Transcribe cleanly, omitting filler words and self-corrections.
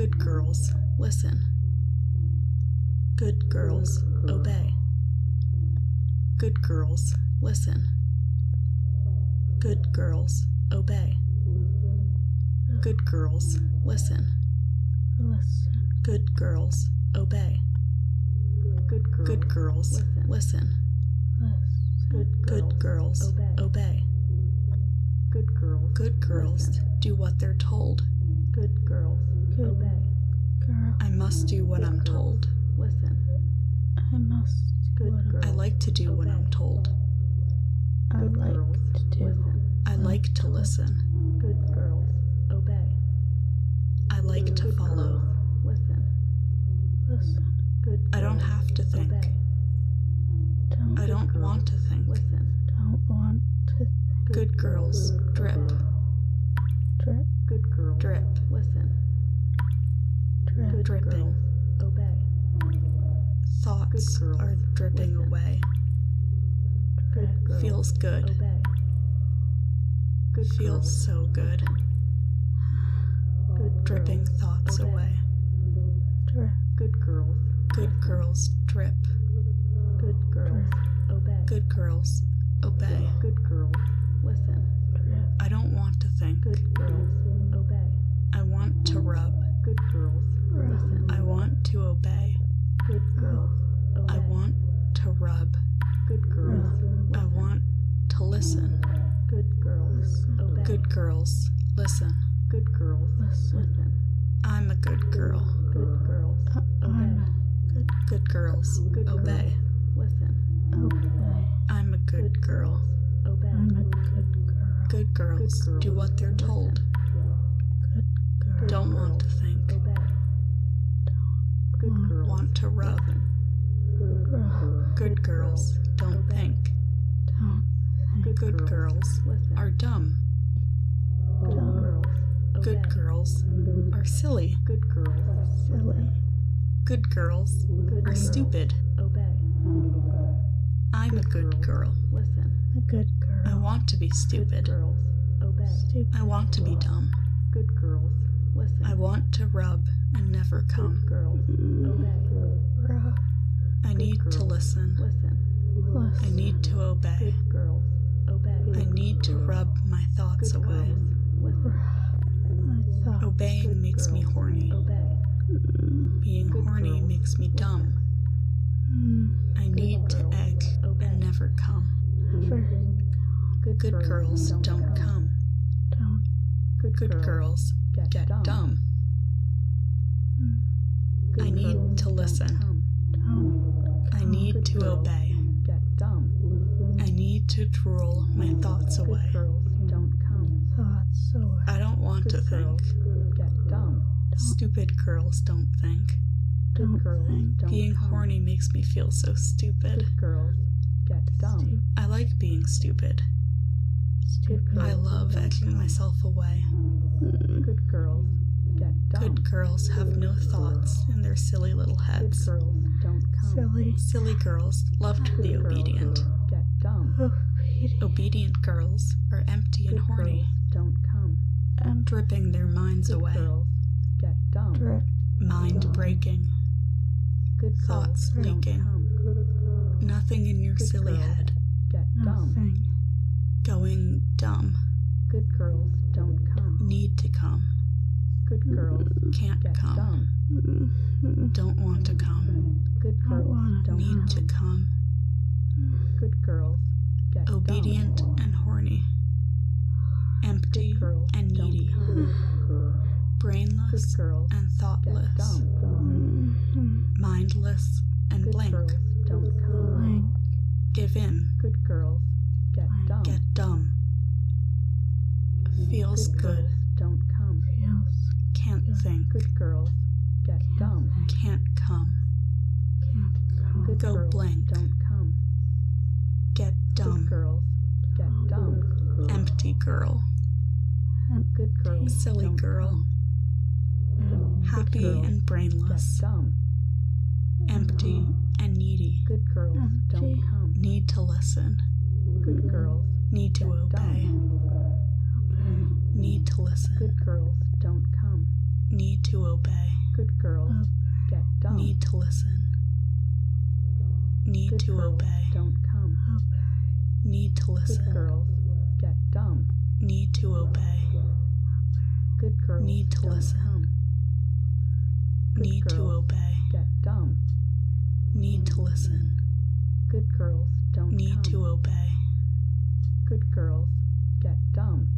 Good girls, listen. Good girls, obey. Good girls, listen. Good girls, obey. Good girls, listen. Good girls, obey. Good girls, listen. Good girls, obey. Good girls, do what they're told. Good girls, obey. I must do what I'm told. Listen. I must do Good what girl. I like to do what I'm told. I Good like girls, to do. listen. I like to listen. Good girls, obey. I like to Good follow. girls, listen. Listen. Good I don't girls, have to think. obey. I don't want to think. Listen. Don't want to think. Good girls, drip, Drip, Good girls, drip, listen. drip, Good dripping. girls, obey. Thoughts Good girls, are dripping listen. away. Good girls, Feels good. obey. Good Feels girls, so good. good Dripping girls, thoughts obey. away. drip, Good girls, Good girls, drip. good girls, obey. Good girls, obey. Good girls, listen. drip, I don't want to think. Good girls, obey. I want to rub. Good girls, listen. I want to obey. Good girls, obey. I want to rub. Good girls, I listen. want to listen. Good girls, obey. Good girls, listen. Good girls, listen. I'm a good girl. Good girls, obey. Good girls, Good obey. Listen. obey. I'm a good girl. Obey. I'm a good girl. Good girls do what they're told. Good girl. Don't want to think. Obey. Good girls. Want to rub. Rub. Good girls don't think. Don't think. Good girls Listen. are dumb. Good girls. Obey. Good girls are silly. Good girls. Silly. Good girls Good are girls. stupid. Obey. I'm a good girl. Listen. A good girl. I want to be Good stupid. girls. Obey. Stupid. I want to be dumb. Good girls. Listen. I want to rub and never Good come. girls. Obey. Rub. I need to listen. Listen. I Listen. need to obey. Good girls. Obey. I need to rub my thoughts Good away. girls. Listen. I thought. Obeying Good makes me girls. horny. Obey. Being Good horny girls. makes me dumb. I need to girls. egg Obey. and never come. Never. Good girls don't come. Don't. Good girls get dumb. Good I need girls to don't listen. come. Don't. I need Good to girls obey. Get dumb. I need to drool my thoughts Good away. girls don't come. Thoughts away. I don't want to Good think. girls get dumb. Stupid girls don't think. Don't Good girls think. don't Being come. horny makes me feel so stupid. Good girls get dumb. I like being stupid. Stupid. I love egging myself away. Good girls get dumb. Good girls have no thoughts in their silly little Good heads. girls don't come. Silly. Silly girls love to be Good girls obedient. Get dumb. Obedient. Obedient girls are empty and Good horny, girls don't come. And dripping their minds Good away. girls get dumb. drip. Mind breaking. Good Thoughts girls don't leaking. come. Nothing in your Good silly girls. head. Get dumb. Nothing. Going dumb. Good girls don't come. Need to come. Good girls Can't get come. dumb. Don't want to come. Good Don't girls wanna don't Need to come. come. Good girls get Obedient dumb. and horny. Empty Good girls and don't needy. come. Brainless Good girls and get thoughtless. dumb. Mindless and Good blank. girls don't come. Blank. Give in. Good girls get Blank. dumb. Get dumb. Feels Good good. girls don't come. Feels. Can't think. Good girls get dumb. Can't come. Can't come. Good Go girls blank. don't come. Get dumb. Good girls get dumb. Empty girl. Good girls Silly don't girl. come. Happy girls and Get brainless. dumb. Empty and needy. Good girls don't Empty. come. Need to listen. Good girls Need to get obey. dumb. Need to listen. Good girls don't come. Need to obey. Good girls get dumb. Need to listen. Need Good to girls obey. don't come. Need to Good listen. girls get dumb. Need to obey. Good girls Need to don't listen. come. Good Need to girls obey. get dumb. Need to listen. Good girls don't Need come. to obey. Good girls get dumb.